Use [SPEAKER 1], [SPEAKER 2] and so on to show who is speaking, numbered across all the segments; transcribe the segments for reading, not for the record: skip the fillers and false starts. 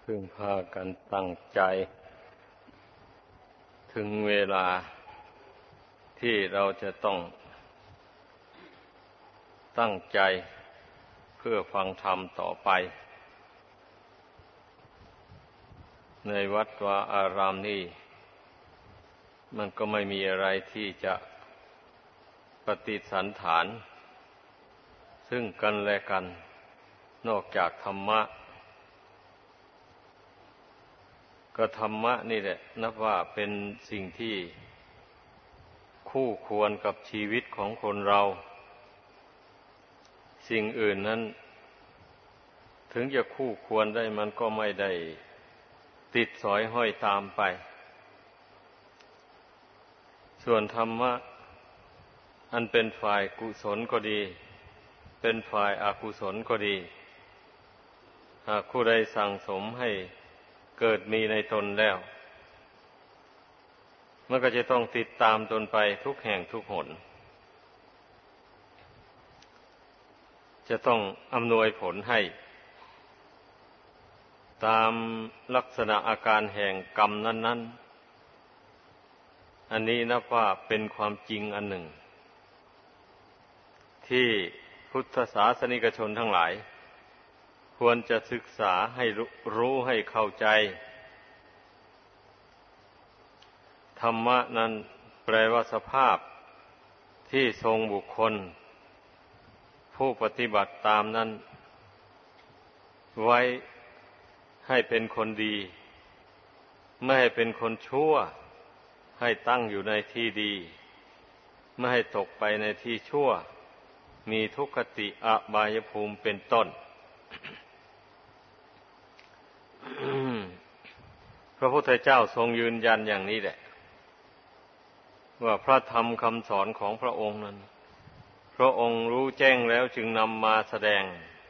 [SPEAKER 1] พึ่งพากันตั้งใจถึงเวลาที่เราจะต้องตั้งใจเพื่อฟังธรรมต่อไปในวัดวาอารามนี้มันก็ไม่มีอะไรที่จะปฏิสันถานซึ่งกันและกันนอกจากธรรมะก็ธรรมะนี่แหละนับว่าเป็นสิ่งที่คู่ควรกับชีวิตของคนเราสิ่งอื่นนั้นถึงจะคู่ควรได้มันก็ไม่ได้ติดสอยห้อยตามไปส่วนธรรมะอันเป็นฝ่ายกุศลก็ดีเป็นฝ่ายอกุศลก็ดีหากผู้ใดสั่งสมให้เกิดมีในตนแล้วมันก็จะต้องติดตามตนไปทุกแห่งทุกหนจะต้องอำนวยผลให้ตามลักษณะอาการแห่งกรรมนั้นๆอันนี้นับว่าเป็นความจริงอันหนึ่งที่พุทธศาสนิกชนทั้งหลายควรจะศึกษาให้รู้ให้เข้าใจธรรมะนั้นแปลว่าสภาพที่ทรงบุคคลผู้ปฏิบัติตามนั้นไว้ให้เป็นคนดีไม่ให้เป็นคนชั่วให้ตั้งอยู่ในที่ดีไม่ให้ตกไปในที่ชั่วมีทุกขติอบายภูมิเป็นต้น พระพุทธเจ้าทรงยืนยันอย่างนี้แหละว่าพระธรรมคำสอนของพระองค์นั้นพระองค์รู้แจ้งแล้วจึงนำมาแสดง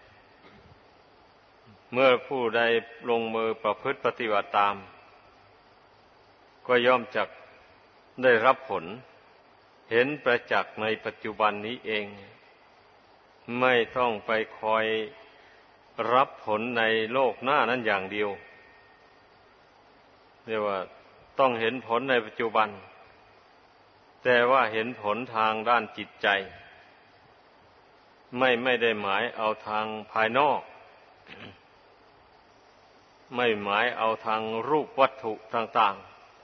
[SPEAKER 1] เมื่อผู้ใดลงมือประพฤติปฏิบัติตามก็ย่อมจักได้รับผลเห็นประจักษ์ในปัจจุบันนี้เองไม่ต้องไปคอยรับผลในโลกหน้านั้นอย่างเดียวเรียกว่าต้องเห็นผลในปัจจุบันแต่ว่าเห็นผลทางด้านจิตใจไม่ได้หมายเอาทางภายนอกไม่หมายเอาทางรูปวัตถุต่าง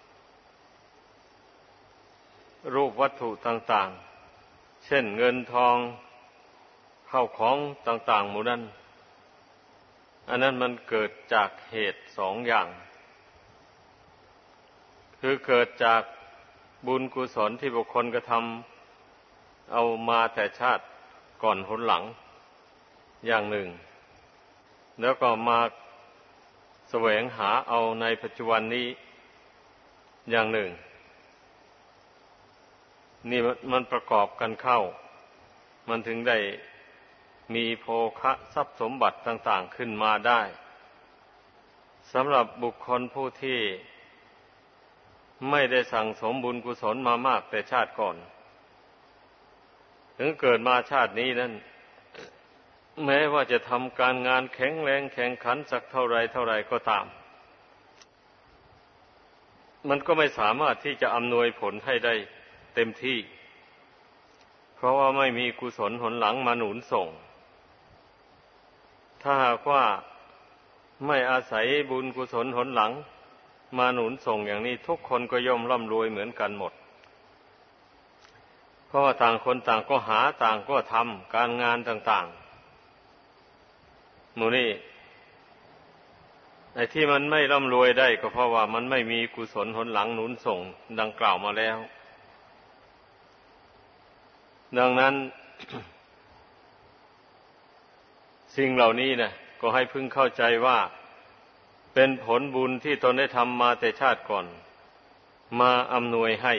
[SPEAKER 1] ๆรูปวัตถุต่างๆเช่นเงินทองข้าวของต่างๆหมู่นั้นอันนั้นมันเกิดจากเหตุสองอย่างคือเกิดจากบุญกุศลที่บุคคลกระทำเอามาแต่ชาติก่อนหนหลังอย่างหนึ่งแล้วก็มาแสวงหาเอาในปัจจุบันนี้อย่างหนึ่งนี่มันประกอบกันเข้ามันถึงได้มีโภคะทรัพย์สมบัติต่างๆขึ้นมาได้สำหรับบุคคลผู้ที่ไม่ได้สั่งสมบุญกุศลมามากแต่ชาติก่อนถึงเกิดมาชาตินี้นั้นแม้ว่าจะทำการงานแข็งแรงแข่งขันสักเท่าไรก็ตามมันก็ไม่สามารถที่จะอำนวยผลให้ได้เต็มที่เพราะว่าไม่มีกุศลหนหลังมาหนุนส่งถ้าหากว่าไม่อาศัยบุญกุศลหนหลังมาหนุนส่งอย่างนี้ทุกคนก็ย่อมร่ำรวยเหมือนกันหมดเพราะว่าต่างคนต่างก็หาต่างก็ทำการงานต่างๆหมู่นี้ไอ้ที่มันไม่ร่ำรวยได้ก็เพราะว่ามันไม่มีกุศลหนหลังหนุนส่งดังกล่าวมาแล้วดังนั้น สิ่งเหล่านี้นะก็ให้พึงเข้าใจว่าเป็นผลบุญที่ตนได้ทำมาแต่ชาติก่อนมาอำนวยให้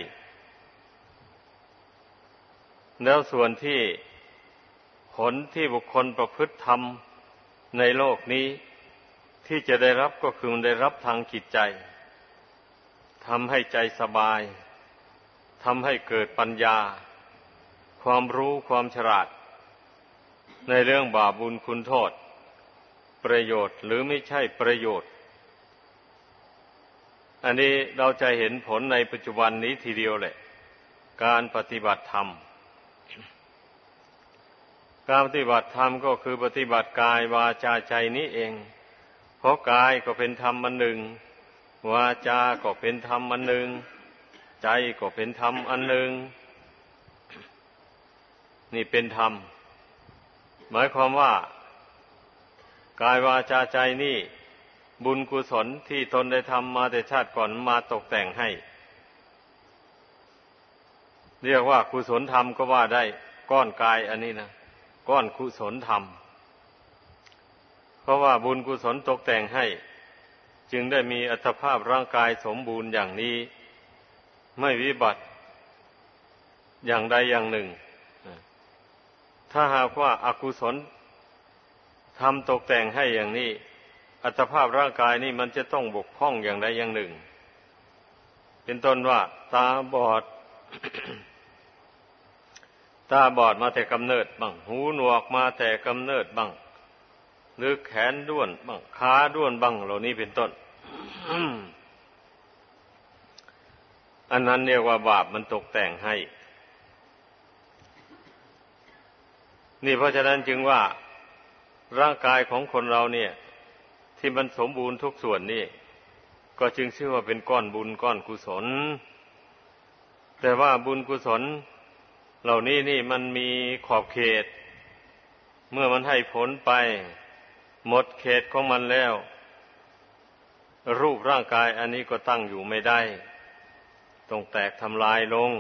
[SPEAKER 1] แล้วส่วนที่ผลที่บุคคลประพฤติทำในโลกนี้ที่จะได้รับก็คือได้รับทางจิตใจทำให้ใจสบายทำให้เกิดปัญญาความรู้ความฉลาดในเรื่องบาปบุญคุณโทษประโยชน์หรือไม่ใช่ประโยชน์อันนี้เราจะเห็นผลในปัจจุบันนี้ทีเดียวแหละการปฏิบัติธรรมการปฏิบัติธรรมก็คือปฏิบัติกายวาจาใจนี้เองเพราะกายก็เป็นธรรมอันหนึ่งวาจาก็เป็นธรรมอันหนึ่งใจก็เป็นธรรมอันหนึ่งนี่เป็นธรรมหมายความว่ากายวาจาใจนี่บุญกุศลที่ตนได้ทำมาแต่ชาติก่อนมาตกแต่งให้เรียกว่ากุศลธรรมก็ว่าได้ก้อนกายอันนี้นะก้อนกุศลธรรมเพราะว่าบุญกุศลตกแต่งให้จึงได้มีอัตภาพร่างกายสมบูรณ์อย่างนี้ไม่วิบัติอย่างใดอย่างหนึ่งถ้าหากว่าอกุศลทำตกแต่งให้อย่างนี้อัตภาพร่างกายนี่มันจะต้องบกพร่องอย่างใดอย่างหนึ่งเป็นต้นว่าตาบอด ตาบอดมาแต่กำเนิดบ้างหูหนวกมาแต่กำเนิดบ้างหรือแขนด้วนบ้างขาด้วนบ้างเหล่านี้เป็นต้น อันนั้นเรียกว่าบาปมันตกแต่งให้นี่เพราะฉะนั้นจึงว่าร่างกายของคนเราเนี่ยที่มันสมบูรณ์ทุกส่วนนี่ก็จึงชื่อว่าเป็นก้อนบุญก้อนกุศลแต่ว่าบุญกุศลเหล่านี้นี่มันมีขอบเขตเมื่อมันให้ผลไปหมดเขตของมันแล้วรูปร่างกายอันนี้ก็ตั้งอยู่ไม่ได้ต้องแตกทำลายลง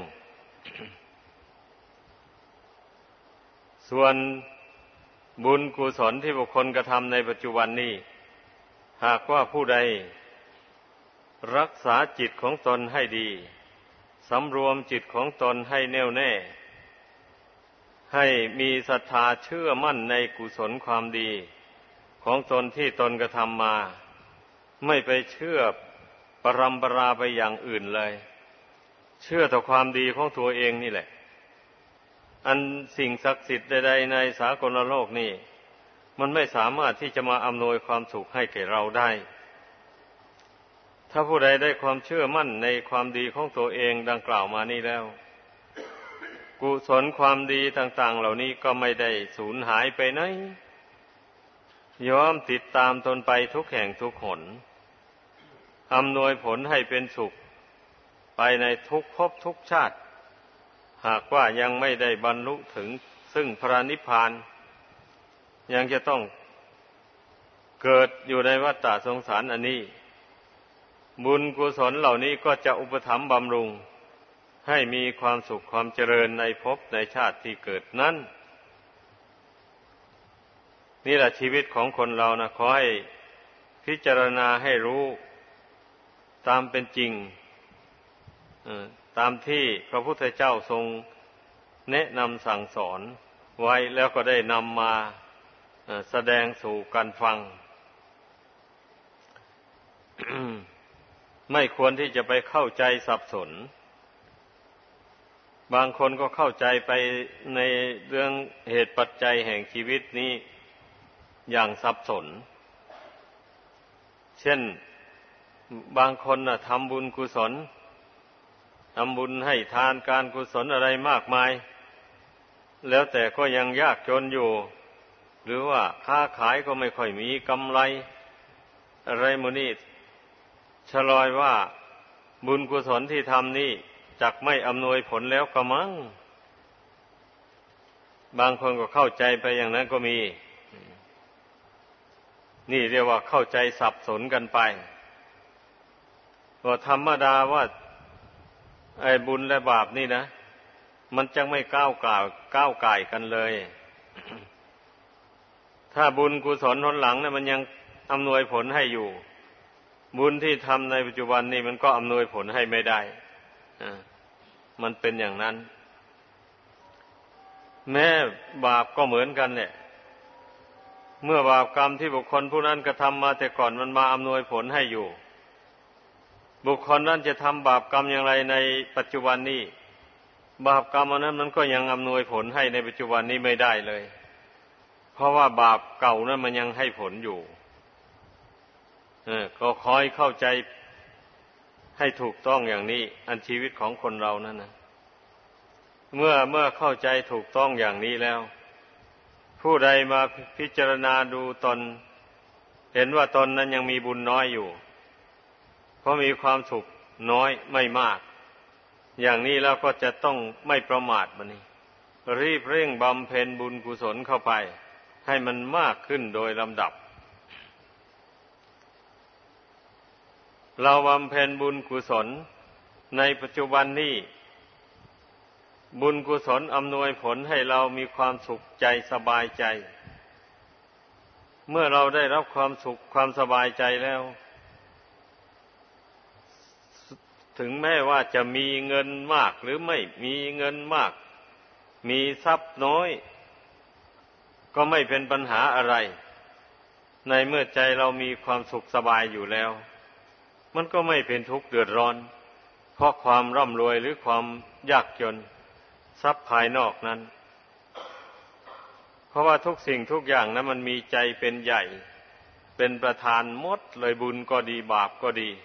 [SPEAKER 1] ส่วนบุญกุศลที่บุคคลกระทำในปัจจุบันนี้หากว่าผู้ใดรักษาจิตของตนให้ดีสำรวมจิตของตนให้แน่วแน่ให้มีศรัทธาเชื่อมั่นในกุศลความดีของตนที่ตนกระทำมาไม่ไปเชื่อปรำปราไปอย่างอื่นเลยเชื่อต่อความดีของตัวเองนี่แหละอันสิ่งศักดิ์สิทธิ์ใดๆในสากลโลกนี่มันไม่สามารถที่จะมาอำนวยความสุขให้แก่เราได้ถ้าผู้ใดได้ความเชื่อมั่นในความดีของตัวเองดังกล่าวมานี้แล้วกุศลความดีต่างๆเหล่านี้ก็ไม่ได้สูญหายไปไหนย้อมติดตามตนไปทุกแห่งทุกหนอำนวยผลให้เป็นสุขไปในทุกภพทุกชาติหากว่ายังไม่ได้บรรลุถึงซึ่งพระนิพพานยังจะต้องเกิดอยู่ในวัฏฏะสงสารอันนี้บุญกุศลเหล่านี้ก็จะอุปถัมภ์บำรุงให้มีความสุขความเจริญในภพในชาติที่เกิดนั้นนี่แหละชีวิตของคนเรานะขอให้พิจารณาให้รู้ตามเป็นจริงตามที่พระพุทธเจ้าทรงแนะนำสั่งสอนไว้แล้วก็ได้นำมาแสดงสู่กันฟัง ไม่ควรที่จะไปเข้าใจสับสนบางคนก็เข้าใจไปในเรื่องเหตุปัจจัยแห่งชีวิตนี้อย่างสับสนเช่นบางคนน่ะทำบุญกุศลทำบุญให้ทานการกุศลอะไรมากมายแล้วแต่ก็ยังยากจนอยู่หรือว่าค้าขายก็ไม่ค่อยมีกำไรอะไรหมดนี่ชะลอยว่าบุญกุศลที่ทำนี่จักไม่อำนวยผลแล้วกระมังบางคนก็เข้าใจไปอย่างนั้นก็มีนี่เรียกว่าเข้าใจสับสนกันไปก็ธรรมดาว่าไอ้บุญและบาปนี่นะมันจังไม่ก้าวก่ายกันเลย ถ้าบุญกุศลหนหลังเนี่ยมันยังอำนวยผลให้อยู่บุญที่ทำในปัจจุบันนี่มันก็อำนวยผลให้ไม่ได้มันเป็นอย่างนั้นแม้บาปก็เหมือนกันเนี่ยเมื่อบาปกรรมที่บุคคลผู้นั้นกระทำมาแต่ก่อนมันมาอำนวยผลให้อยู่บุคคลนั้นจะทำบาปกรรมอย่างไรในปัจจุบันนี้บาปกรรมอันนั้นมันก็ยังอำนวยผลให้ในปัจจุบันนี้ไม่ได้เลยเพราะว่าบาปเก่านั้นมันยังให้ผลอยู่ก็คอยเข้าใจให้ถูกต้องอย่างนี้อันชีวิตของคนเรานั่นนะเมื่อเข้าใจถูกต้องอย่างนี้แล้วผู้ใดมาพิจารณาดูตนเห็นว่าตนนั้นยังมีบุญน้อยอยู่เพราะมีความสุขน้อยไม่มากอย่างนี้แล้วก็จะต้องไม่ประมาทมันนี่รีบเร่งบำเพ็ญบุญกุศลเข้าไปให้มันมากขึ้นโดยลำดับเราบำเพ็ญบุญกุศลในปัจจุบันนี้บุญกุศลอำนวยผลให้เรามีความสุขใจสบายใจเมื่อเราได้รับความสุขความสบายใจแล้วถึงแม้ว่าจะมีเงินมากหรือไม่มีเงินมากมีทรัพย์น้อยก็ไม่เป็นปัญหาอะไรในเมื่อใจเรามีความสุขสบายอยู่แล้วมันก็ไม่เป็นทุกข์เดือดร้อนเพราะความร่ำรวยหรือความยากจนทรัพย์ภายนอกนั้นเพราะว่าทุกสิ่งทุกอย่างนั้นมันมีใจเป็นใหญ่เป็นประธานหมดเลยบุญก็ดีบาปก็ดี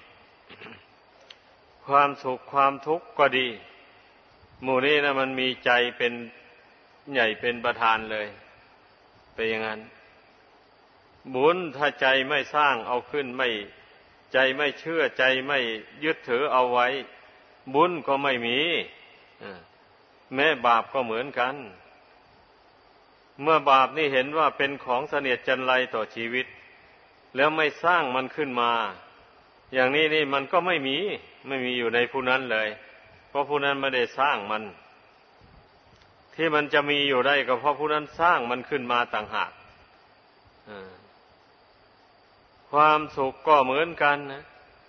[SPEAKER 1] ความสุขความทุกข์ก็ดีหมู่นี้นะมันมีใจเป็นใหญ่เป็นประธานเลยเป็นอย่างนั้นบุญถ้าใจไม่สร้างเอาขึ้นไม่ใจไม่เชื่อใจไม่ยึดถือเอาไว้บุญก็ไม่มีแม้บาปก็เหมือนกันเมื่อบาปนี่เห็นว่าเป็นของเสนียดจันไรต่อชีวิตแล้วไม่สร้างมันขึ้นมาอย่างนี้นี่มันก็ไม่มีอยู่ในผู้นั้นเลยเพราะผู้นั้นไม่ได้สร้างมันที่มันจะมีอยู่ได้ก็เพราะผู้นั้นสร้างมันขึ้นมาต่างหากความสุขก็เหมือนกันนะ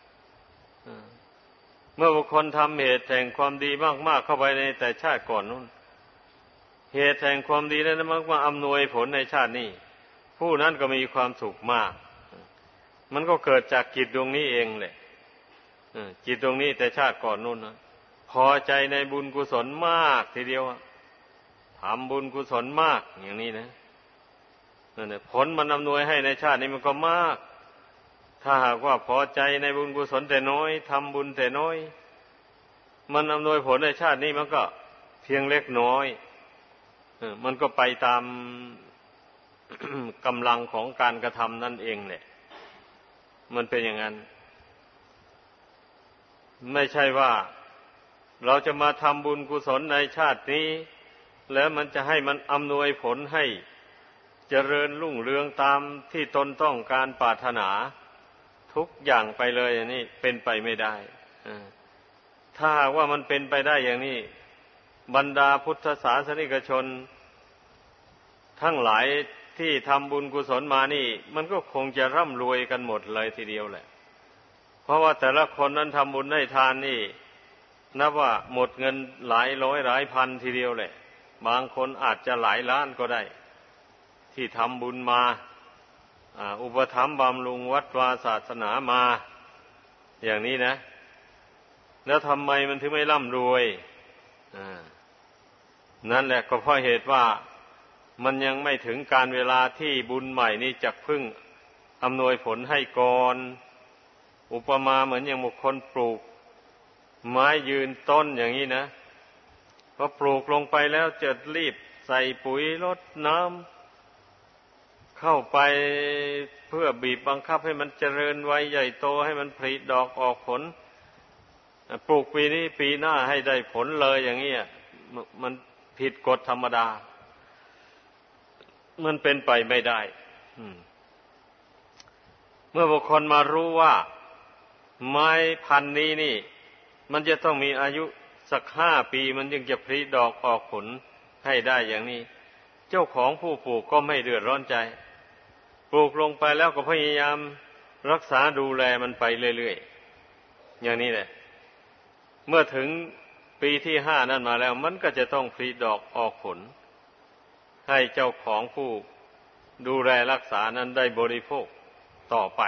[SPEAKER 1] เมื่อบุคคลทำเหตุแห่งความดีมากๆเข้าไปในแต่ชาติก่อนนู้นเหตุแห่งความดีนั้นมันมาอำนวยผลในชาตินี้ผู้นั้นก็มีความสุขมากมันก็เกิดจากจิตดวงนี้เองแหละจิตดวงนี้แต่ชาติก่อนนู้นนะพอใจในบุญกุศลมากทีเดียวทำบุญกุศลมากอย่างนี้นะนั่นแหละผลมันอำนวยให้ในชาตินี้มันก็มากถ้าหากว่าพอใจในบุญกุศลแต่น้อยทำบุญแต่น้อยมันอำนวยผลในชาตินี้มันก็เพียงเล็กน้อยมันก็ไปตาม กำลังของการกระทำนั่นเองแหละมันเป็นอย่างนั้นไม่ใช่ว่าเราจะมาทำบุญกุศลในชาตินี้แล้วมันจะให้มันอำนวยผลให้เจริญรุ่งเรืองตามที่ตนต้องการปรารถนาทุกอย่างไปเลยอย่างนี้เป็นไปไม่ได้ถ้าหากว่ามันเป็นไปได้อย่างนี้บรรดาพุทธศาสนิกชนทั้งหลายที่ทำบุญกุศลมานี่มันก็คงจะร่ำรวยกันหมดเลยทีเดียวแหละเพราะว่าแต่ละคนนั้นทำบุญให้ทานนี่นับว่าหมดเงินหลายร้อยหลายพันทีเดียวแหละบางคนอาจจะหลายล้านก็ได้ที่ทำบุญมาอุปถัมภ์บำรุงวัดวาศาสนามาอย่างนี้นะแล้วทำไมมันถึงไม่ร่ำรวยนั่นแหละก็เพราะเหตุว่ามันยังไม่ถึงการเวลาที่บุญใหม่นี้จะพึ่งอำนวยผลให้ก่อนอุปมาเหมือนอย่างบุคคลปลูกไม้ยืนต้นอย่างนี้นะพอปลูกลงไปแล้วจะรีบใส่ปุ๋ยรดน้ำเข้าไปเพื่อบีบบังคับให้มันเจริญไวใหญ่โตให้มันผลิดอกออกผลปลูกปีนี้ปีหน้าให้ได้ผลเลยอย่างนี้มันผิดกฎธรรมดามันเป็นไปไม่ได้เมื่อบุคคลมารู้ว่าไม้พันธุ์นี้นี่มันจะต้องมีอายุสัก5 ปีมันจึงจะผลิดอกออกผลให้ได้อย่างนี้เจ้าของผู้ปลูกก็ไม่เดือดร้อนใจปลูกลงไปแล้วก็พยายามรักษาดูแลมันไปเรื่อยๆอย่างนี้แหละเมื่อถึงปีที่5นั้นมาแล้วมันก็จะต้องผลิดอกออกผลให้เจ้าของผู้ดูแลรักษานั้นได้บริโภคต่อไป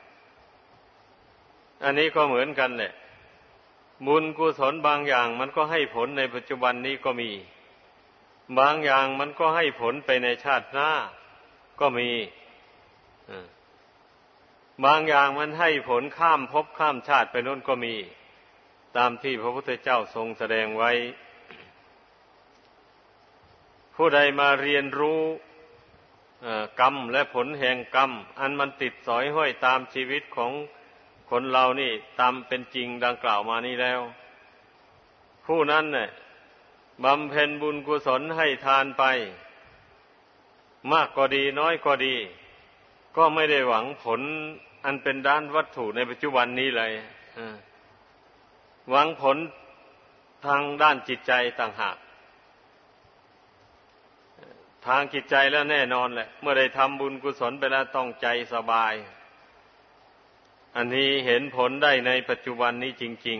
[SPEAKER 1] อันนี้ก็เหมือนกันแหละบุญกุศลบางอย่างมันก็ให้ผลในปัจจุบันนี้ก็มีบางอย่างมันก็ให้ผลไปในชาติหน้าก็มีบางอย่างมันให้ผลข้ามภพข้ามชาติไปโน่นก็มีตามที่พระพุทธเจ้าทรงแสดงไว้ผู้ใดมาเรียนรู้กรรมและผลแห่งกรรมอันมันติดสอยห้อยตามชีวิตของคนเรานี่ตามเป็นจริงดังกล่าวมานี้แล้วผู้นั้นเนี่ยบำเพ็ญบุญกุศลให้ทานไปมากก็ดีน้อยก็ดีก็ไม่ได้หวังผลอันเป็นด้านวัตถุในปัจจุบันนี้เลยหวังผลทางด้านจิตใจต่างหากทางจิตใจแล้วแน่นอนแหละเมื่อได้ทำบุญกุศลไปแล้วต้องใจสบายอันนี้เห็นผลได้ในปัจจุบันนี้จริง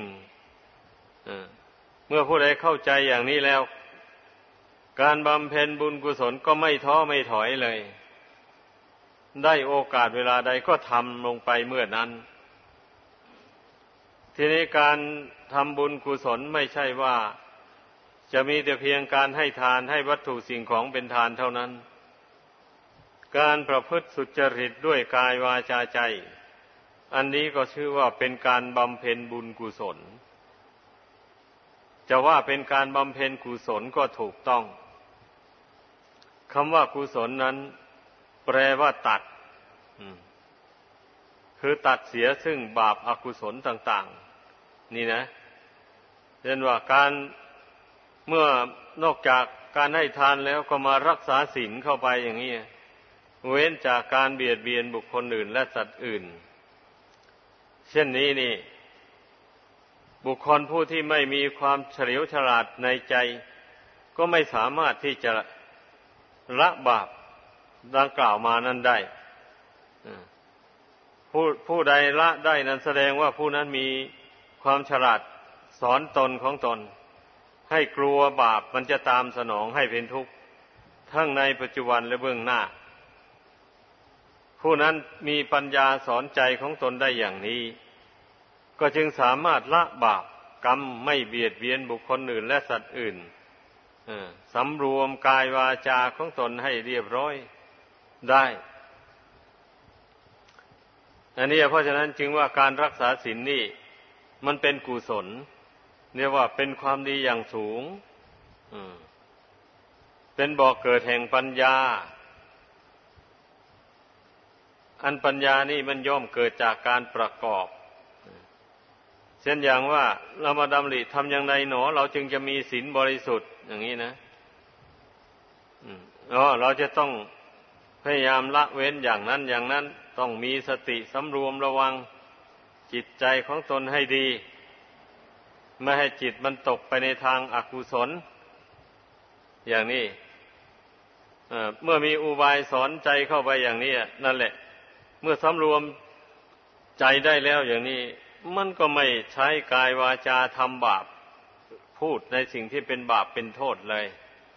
[SPEAKER 1] ๆเมื่อผู้ใดเข้าใจอย่างนี้แล้วการบำเพ็ญบุญกุศลก็ไม่ท้อไม่ถอยเลยได้โอกาสเวลาใดก็ทำลงไปเมื่อนั้นทีนี้การทำบุญกุศลไม่ใช่ว่าจะมีแต่เพียงการให้ทานให้วัตถุสิ่งของเป็นทานเท่านั้นการประพฤติสุจริตด้วยกายวาจาใจอันนี้ก็ชื่อว่าเป็นการบำเพ็ญบุญกุศลจะว่าเป็นการบำเพ็ญกุศลก็ถูกต้องคำว่ากุศลนั้นแปลว่าตัดคือตัดเสียซึ่งบาปอกุศลต่างๆนี่นะเช่นว่าการเมื่อนอกจากการให้ทานแล้วก็มารักษาศีลเข้าไปอย่างนี้เว้นจากการเบียดเบียนบุคคลอื่นและสัตว์อื่นเช่นนี้นี่บุคคลผู้ที่ไม่มีความเฉลียวฉลาดในใจก็ไม่สามารถที่จะละบาปดังกล่าวมานั้นได้ผู้ใดละได้นั้นแสดงว่าผู้นั้นมีความฉลาดสอนตนของตนให้กลัวบาปมันจะตามสนองให้เป็นทุกข์ทั้งในปัจจุบันและเบื้องหน้าผู้นั้นมีปัญญาสอนใจของตนได้อย่างนี้ก็จึงสามารถละบาปกรรมไม่เบียดเบียนบุคคลอื่นและสัตว์อื่นสำรวมกายวาจาของตนให้เรียบร้อยได้อันนี้เพราะฉะนั้นจึงว่าการรักษาศีลนี่มันเป็นกุศลเรียกว่าเป็นความดีอย่างสูงเป็นบ่อเกิดแห่งปัญญาอันปัญญานี่มันย่อมเกิดจากการประกอบเช่นอย่างว่าเรามาดำริทำอย่างไรหนอเราจึงจะมีศีลบริสุทธิ์อย่างนี้นะเราจะต้องพยายามละเว้นอย่างนั้นอย่างนั้นต้องมีสติสำรวมระวังจิตใจของตนให้ดีไม่ให้จิตมันตกไปในทางอกุศลอย่างนี้เมื่อมีอุบายสอนใจเข้าไปอย่างนี้นั่นแหละเมื่อสำรวมใจได้แล้วอย่างนี้มันก็ไม่ใช้กายวาจาทำบาปพูดในสิ่งที่เป็นบาปเป็นโทษเลย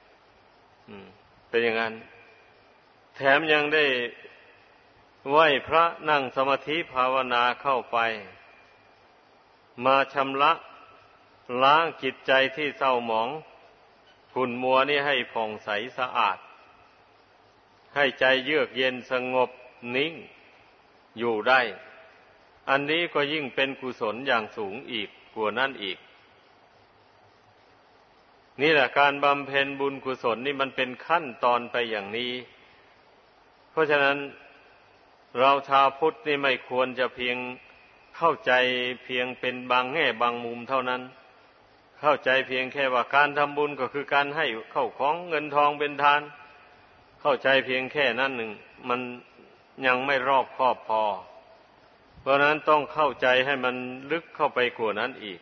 [SPEAKER 1] เป็นอย่างนั้นแถมยังได้ไหว้พระนั่งสมาธิภาวนาเข้าไปมาชำระล้างจิตใจที่เศร้าหมองขุ่นมัวนี่ให้ผ่องใสสะอาดให้ใจเยือกเย็นสงบนิ่งอยู่ได้อันนี้ก็ยิ่งเป็นกุศลอย่างสูงอีกกว่านั้นอีกนี่แหละการบำเพ็ญบุญกุศลนี่มันเป็นขั้นตอนไปอย่างนี้เพราะฉะนั้นเราชาวพุทธนี่ไม่ควรจะเพียงเข้าใจเพียงเป็นบางแง่บางมุมเท่านั้นเข้าใจเพียงแค่ว่าการทำบุญก็คือการให้เข้าของเงินทองเป็นทานเข้าใจเพียงแค่นั้นหนึ่งมันยังไม่รอบคอบพอเพราะนั้นต้องเข้าใจให้มันลึกเข้าไปกว่านั้นอีก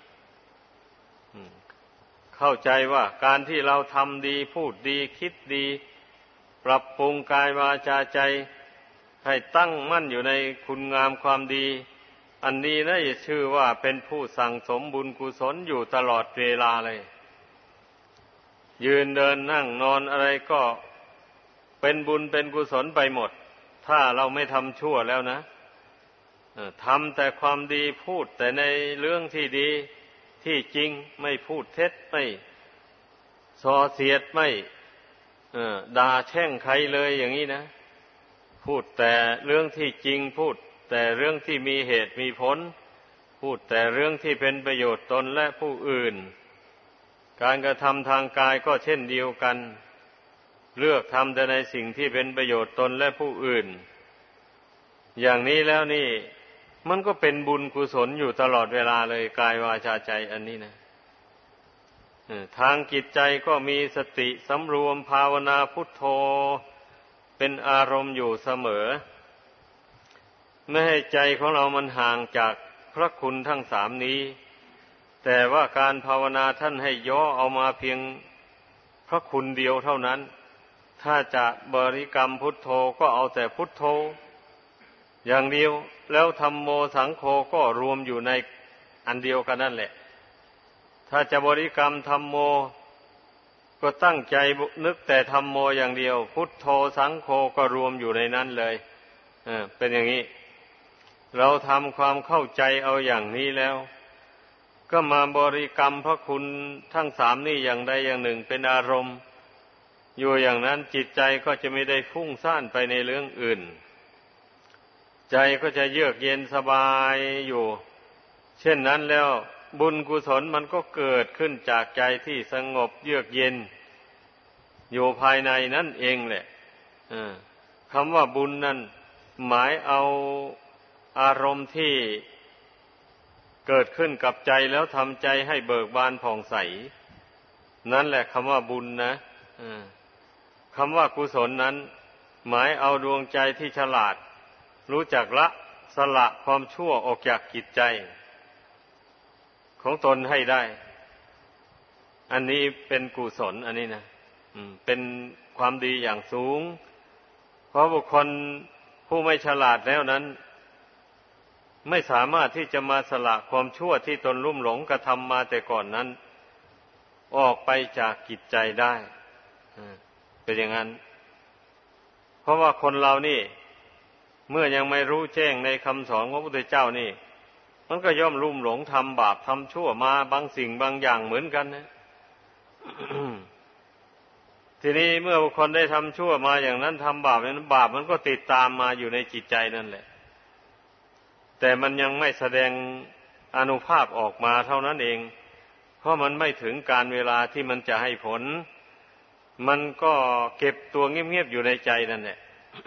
[SPEAKER 1] เข้าใจว่าการที่เราทำดีพูดดีคิดดีปรับปรุงกายวาจาใจให้ตั้งมั่นอยู่ในคุณงามความดีอันนี้นะจะชื่อว่าเป็นผู้สั่งสมบุญกุศลอยู่ตลอดเวลาเลยยืนเดินนั่งนอนอะไรก็เป็นบุญเป็นกุศลไปหมดถ้าเราไม่ทำชั่วแล้วนะทำแต่ความดีพูดแต่ในเรื่องที่ดีที่จริงไม่พูดเท็จไม่ส่อเสียดไม่ด่าแช่งใครเลยอย่างนี้นะพูดแต่เรื่องที่จริงพูดแต่เรื่องที่มีเหตุมีผลพูดแต่เรื่องที่เป็นประโยชน์ตนและผู้อื่นการกระทำทางกายก็เช่นเดียวกันเลือกทำแต่ในสิ่งที่เป็นประโยชน์ตนและผู้อื่นอย่างนี้แล้วนี่มันก็เป็นบุญกุศลอยู่ตลอดเวลาเลยกายวาจาใจอันนี้นะทางจิตใจก็มีสติสำรวมภาวนาพุทโธเป็นอารมณ์อยู่เสมอไม่ให้ใจของเรามันห่างจากพระคุณทั้งสามนี้แต่ว่าการภาวนาท่านให้ย่อเอามาเพียงพระคุณเดียวเท่านั้นถ้าจะบริกรรมพุทโธก็เอาแต่พุทโธอย่างเดียวแล้วธัมโมสังโฆก็รวมอยู่ในอันเดียวกันนั่นแหละถ้าจะบริกรรมธัมโมก็ตั้งใจนึกแต่ธัมโมอย่างเดียวพุทโธสังโฆก็รวมอยู่ในนั้นเลยเป็นอย่างนี้เราทำความเข้าใจเอาอย่างนี้แล้วก็มาบริกรรมพระคุณทั้งสามนี่อย่างใดอย่างหนึ่งเป็นอารมณ์อยู่อย่างนั้นจิตใจก็จะไม่ได้ฟุ้งซ่านไปในเรื่องอื่นใจก็จะเยือกเย็นสบายอยู่เช่นนั้นแล้วบุญกุศลมันก็เกิดขึ้นจากใจที่สงบเยือกเย็นอยู่ภายในนั่นเองแหละคำว่าบุญนั่นหมายเอาอารมณ์ที่เกิดขึ้นกับใจแล้วทำใจให้เบิกบานผ่องใสนั่นแหละคำว่าบุญนะคำว่ากุศลนั้นหมายเอาดวงใจที่ฉลาดรู้จักละสละความชั่วออกจากจิตใจของตนให้ได้อันนี้เป็นกุศลอันนี้นะเป็นความดีอย่างสูงเพราะบุคคลผู้ไม่ฉลาดแล้วนั้นไม่สามารถที่จะมาสละความชั่วที่ตนลุ่มหลงกระทำมาแต่ก่อนนั้นออกไปจากจิตใจได้เป็นอย่างนั้นเพราะว่าคนเรานี่เมื่อยังไม่รู้แจ้งในคำสอนของพระพุทธเจ้านี่มันก็ย่อมลุ่มหลงทำบาปทำชั่วมาบางสิ่งบางอย่างเหมือนกันนะ ทีนี้เมื่อบุคคลได้ทำชั่วมาอย่างนั้นทำบาปนั้นบาปมันก็ติดตามมาอยู่ในจิตใจนั่นแหละแต่มันยังไม่แสดงอานุภาพออกมาเท่านั้นเองเพราะมันไม่ถึงการเวลาที่มันจะให้ผลมันก็เก็บตัวเงียบๆอยู่ในใจนั่นแหละ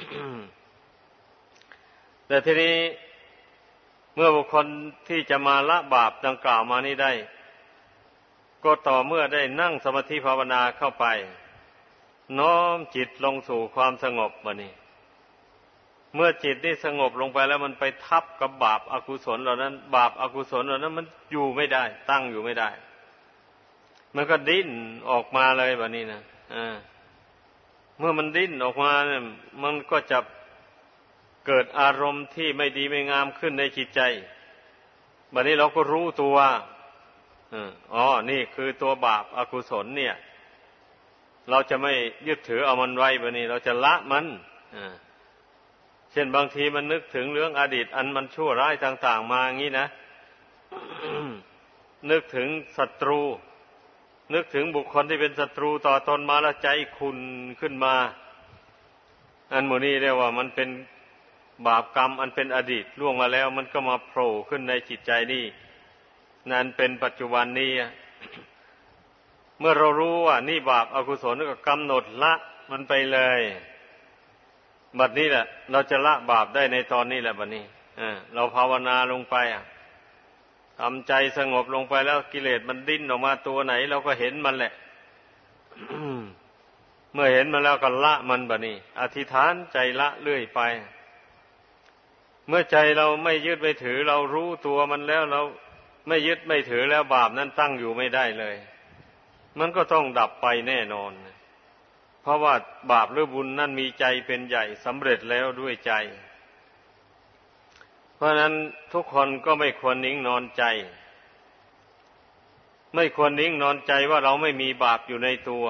[SPEAKER 1] แต่ทีนี้เมื่อบุคคลที่จะมาละบาปดังกล่าวมานี้ได้ก็ต่อเมื่อได้นั่งสมาธิภาวนาเข้าไปน้อมจิตลงสู่ความสงบบัดนี้เมื่อจิตนี่สงบลงไปแล้วมันไปทับกับบาปอกุศลเหล่านั้นบาปอกุศลเหล่านั้นมันอยู่ไม่ได้ตั้งอยู่ไม่ได้มันก็ดิ้นออกมาเลยบัดนี้นะเมื่อมันดิ้นออกมาเนี่ยมันก็จะเกิดอารมณ์ที่ไม่ดีไม่งามขึ้นในจิตใจบัดนี้เราก็รู้ตัวนี่คือตัวบาปอกุศลเนี่ยเราจะไม่ยึดถือเอามันไว้บัดนี้เราจะละมันเช่นบางทีมันนึกถึงเรื่องอดีตอันมันชั่วร้ายต่างๆมาอย่างนี้นะ นึกถึงศัตรูนึกถึงบุคคลที่เป็นศัตรูต่อตนมาแล้วใจขุ่นขึ้นมาอันหมู่นี้เรียกว่ามันเป็นบาปกรรมอันเป็นอดีตล่วงมาแล้วมันก็มาโผล่ขึ้นในจิตใจนี่นั่นเป็นปัจจุบันนี้ เมื่อเรารู้ว่านี่บาปอกุศลก็กำหนดละมันไปเลยบัดนี้แหละเราจะละบาปได้ในตอนนี้แหละบัดนี้เราภาวนาลงไปทำใจสงบลงไปแล้วกิเลสมันดิ้นออกมาตัวไหนเราก็เห็นมันแหละ เมื่อเห็นมันแล้วก็ละมันบัดนี้อธิษฐานใจละเรื่อยไปเมื่อใจเราไม่ยึดไม่ถือเรารู้ตัวมันแล้วเราไม่ยึดไม่ถือแล้วบาปนั้นตั้งอยู่ไม่ได้เลยมันก็ต้องดับไปแน่นอนเพราะว่าบาปหรือบุญนั่นมีใจเป็นใหญ่สำเร็จแล้วด้วยใจเพราะนั้นทุกคนก็ไม่ควรนิ่งนอนใจไม่ควรนิ่งนอนใจว่าเราไม่มีบาปอยู่ในตัว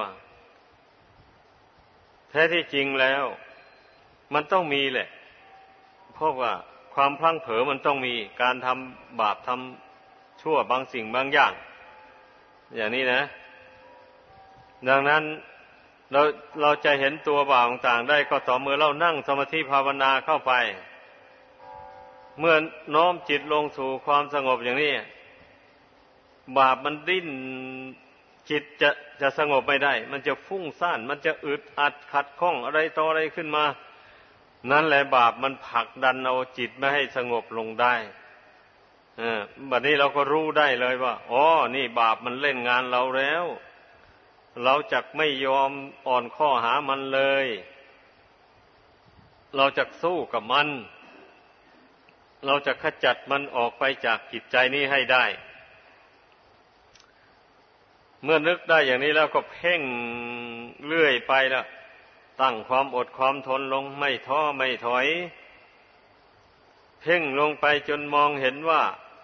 [SPEAKER 1] แท้ที่จริงแล้วมันต้องมีแหละเพราะว่าความพลั้งเผลอมันต้องมีการทำบาปทำชั่วบางสิ่งบางอย่างอย่างนี้นะดังนั้นเราจะเห็นตัวบาปต่างๆได้ก็ต่อเมื่อเรานั่งสมาธิภาวนาเข้าไปเมื่อน้อมจิตลงสู่ความสงบอย่างนี้บาปมันดิ้นจิตจะสงบไม่ได้มันจะฟุ้งซ่านมันจะอึดอัดขัดข้องอะไรต่ออะไรขึ้นมานั่นแหละบาปมันผลักดันเอาจิตไม่ให้สงบลงได้บัดนี้เราก็รู้ได้เลยว่าอ๋อนี่บาปมันเล่นงานเราแล้วเราจักไม่ยอมอ่อนข้อหามันเลยเราจักสู้กับมันเราจะขจัดมันออกไปจากจิตใจนี้ให้ได้เมื่อนึกได้อย่างนี้แล้วก็เพ่งเรื่อยไปแล้วตั้งความอดความทนลงไม่ท้อไม่ถอยเพ่งลงไปจนมองเห็นว่า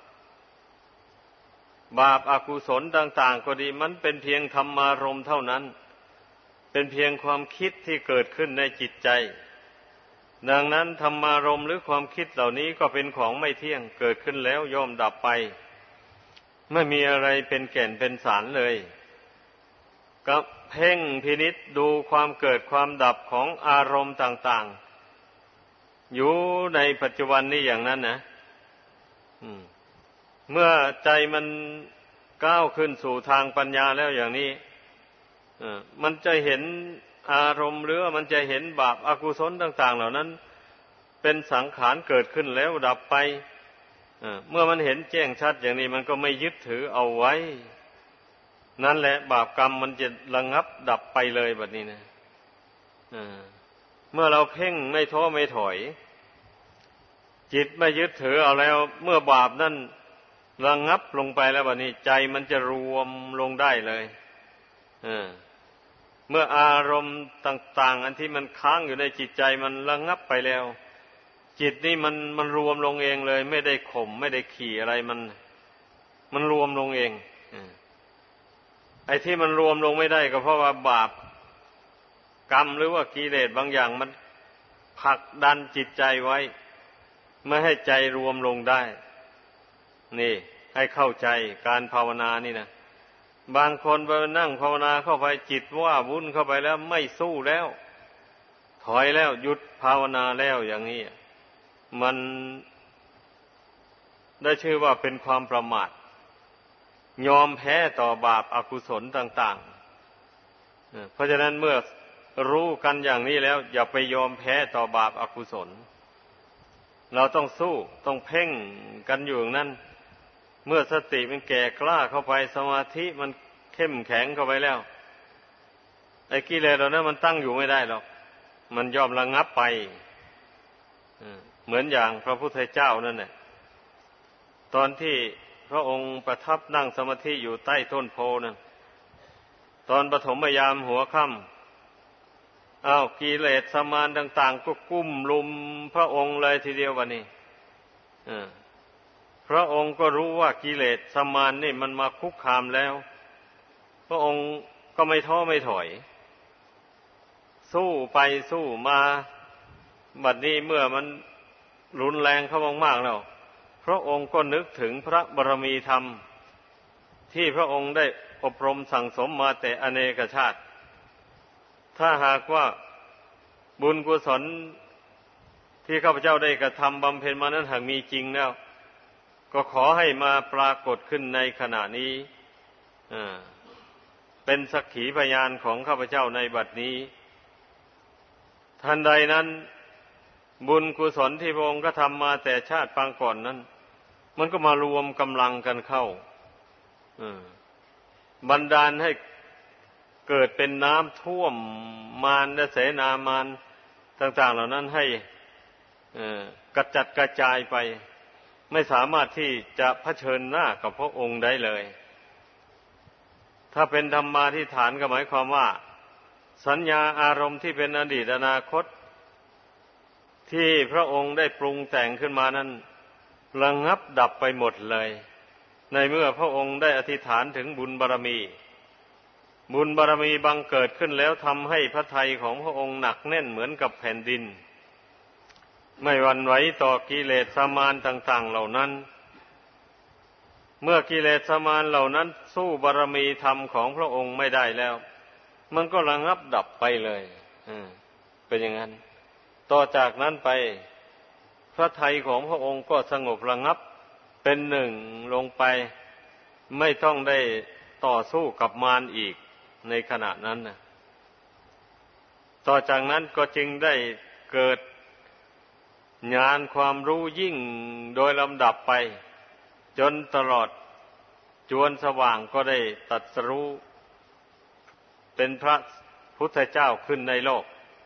[SPEAKER 1] บาปอกุศลต่างๆก็ดีมันเป็นเพียงธรรมารมณ์เท่านั้นเป็นเพียงความคิดที่เกิดขึ้นในจิตใจดังนั้นธรรมารมณ์หรือความคิดเหล่านี้ก็เป็นของไม่เที่ยงเกิดขึ้นแล้วย่อมดับไปไม่มีอะไรเป็นแก่นเป็นสารเลยก็เพ่งพินิจดูความเกิดความดับของอารมณ์ต่างๆอยู่ในปัจจุบันนี้อย่างนั้นนะเมื่อใจมันก้าวขึ้นสู่ทางปัญญาแล้วอย่างนี้มันจะเห็นอารมณ์หรือมันจะเห็นบาปอกุศลต่างๆเหล่านั้นเป็นสังขารเกิดขึ้นแล้วดับไปเมื่อมันเห็นแจ้งชัดอย่างนี้มันก็ไม่ยึดถือเอาไว้นั่นแหละบาปกรรมมันจะระงับดับไปเลยแบบนี้นะเมื่อเราเพ่งไม่ท้อไม่ถอยจิตไม่ยึดถือเอาแล้วเมื่อบาปนั่นระงับลงไปแล้วแบบนี้ใจมันจะรวมลงได้เลยเมื่ออารมณ์ต่างๆอันที่มันค้างอยู่ในจิตใจมันระงับไปแล้วจิตนี่มันรวมลงเองเลยไม่ได้ข่มไม่ได้ขี่อะไรมันรวมลงเองไอ้ที่มันรวมลงไม่ได้ก็เพราะว่าบาปกรรมหรือว่ากิเลสบางอย่างมันผลักดันจิตใจไว้ไม่ให้ใจรวมลงได้นี่ให้เข้าใจการภาวนานี่นะบางคนไปนั่งภาวนาเข้าไปจิตว่าวุ่นเข้าไปแล้วไม่สู้แล้วถอยแล้วหยุดภาวนาแล้วอย่างนี้มันได้ชื่อว่าเป็นความประมาทยอมแพ้ต่อบาปอกุศลต่างๆเพราะฉะนั้นเมื่อรู้กันอย่างนี้แล้วอย่าไปยอมแพ้ต่อบาปอกุศลเราต้องสู้ต้องเพ่งกันอยู่อย่างนั้นเมื่อสติมันแก่กล้าเข้าไปสมาธิมันเข้มแข็งเข้าไปแล้วไอ้กิเลสเหล่านั้นมันตั้งอยู่ไม่ได้หรอกมันยอมระงับไปเหมือนอย่างพระพุทธเจ้านั่นแหละตอนที่พระองค์ประทับนั่งสมาธิอยู่ใต้ต้นโพนั่นตอนปฐมยามหัวค่ำกิเลสมารต่างๆก็กุ้มลุมพระองค์เลยทีเดียววันนี้พระองค์ก็รู้ว่ากิเลสสมารนี่มันมาคุกคามแล้วพระองค์ก็ไม่ท้อไม่ถอยสู้ไปสู้มาบัดนี้เมื่อมันรุนแรงเข้ามากๆแล้วพระองค์ก็นึกถึงพระบารมีธรรมที่พระองค์ได้อบรมสั่งสมมาแต่อเนกชาติถ้าหากว่าบุญกุศลที่ข้าพเจ้าได้กระทำบำเพ็ญมานั้นหากมีจริงแล้วก็ขอให้มาปรากฏขึ้นในขณะนี้เป็นสักขีพยานของข้าพเจ้าในบัดนี้ทันใดนั้นบุญกุศลที่พระองค์ก็ทำมาแต่ชาติปางก่อนนั้นมันก็มารวมกำลังกันเข้าบันดาลให้เกิดเป็นน้ำท่วมมารและเสนามารต่างๆเหล่านั้นให้กระจัดกระจายไปไม่สามารถที่จะเผชิญหน้ากับพระองค์ได้เลยถ้าเป็นธรรมาธิฐานก็หมายความว่าสัญญาอารมณ์ที่เป็นอดีตอนาคตที่พระองค์ได้ปรุงแต่งขึ้นมานั้นระงับดับไปหมดเลยในเมื่อพระองค์ได้อธิษฐานถึงบุญบารมีบุญบารมีบังเกิดขึ้นแล้วทำให้พระทัยของพระองค์หนักแน่นเหมือนกับแผ่นดินไม่หวั่นไหวต่อกิเลสมารต่างๆเหล่านั้นเมื่อกิเลสมารเหล่านั้นสู้บารมีธรรมของพระองค์ไม่ได้แล้วมันก็ระงับดับไปเลยเป็นอย่างนั้นต่อจากนั้นไปพระทัยของพระองค์ก็สงบระงับเป็นหนึ่งลงไปไม่ต้องได้ต่อสู้กับมารอีกในขณะนั้นนะต่อจากนั้นก็จึงได้เกิดญาณความรู้ยิ่งโดยลำดับไปจนตลอดจวนสว่างก็ได้ตรัสรู้เป็นพระพุทธเจ้าขึ้นในโลก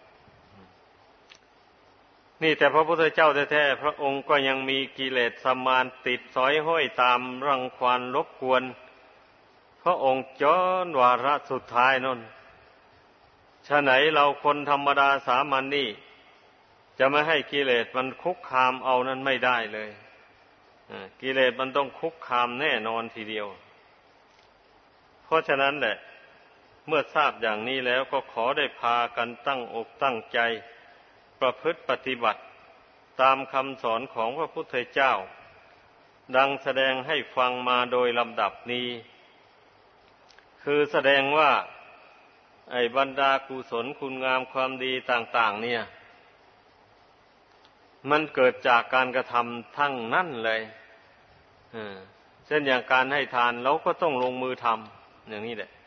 [SPEAKER 1] นี่แต่พระพุทธเจ้าแท้ๆพระองค์ก็ยังมีกิเลสสัมมานติดสอยห้อยตามรังควานรบกวนพระองค์จนวาระสุดท้ายนั่นฉะไหนเราคนธรรมดาสามัญนี่จะไม่ให้กิเลสมันคุกคามเอานั้นไม่ได้เลยกิเลสมันต้องคุกคามแน่นอนทีเดียวเพราะฉะนั้นแหละเมื่อทราบอย่างนี้แล้วก็ขอได้พากันตั้งอกตั้งใจประพฤติปฏิบัติตามคำสอนของพระพุทธเจ้าดังแสดงให้ฟังมาโดยลำดับนี้คือแสดงว่าไอ้บรรดากุศลคุณงามความดีต่างๆเนี่ยมันเกิดจากการกระทำทั้งนั้นเลยเช่นอย่างการให้ทานเราก็ต้องลงมือทำอย่างนี้แหละ